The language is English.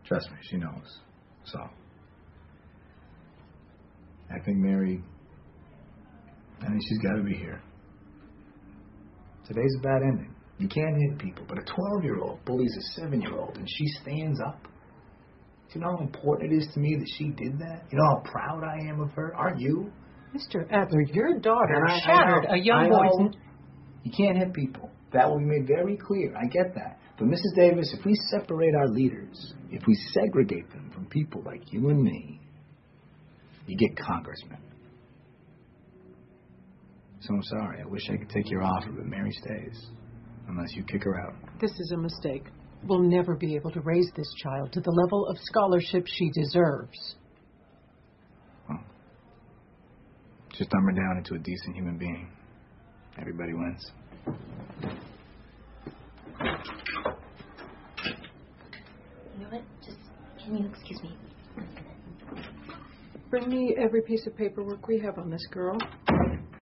Trust me, she knows. So, I think she's got to be here. Today's a bad ending. You can't hit people, but a 12-year-old bullies a 7-year-old, and she stands up. Do you know how important it is to me that she did that? You know how proud I am of her? Aren't you? Mr. Adler, your daughter shattered a young boy's... You can't hit people. That will be made very clear. I get that. But, Mrs. Davis, if we separate our leaders, if we segregate them from people like you and me, you get congressmen. So I'm sorry. I wish I could take your offer, but Mary stays. Unless you kick her out. This is a mistake. We'll never be able to raise this child to the level of scholarship she deserves. Well, just dumb her down into a decent human being. Everybody wins. You know what? Can you excuse me? Bring me every piece of paperwork we have on this girl.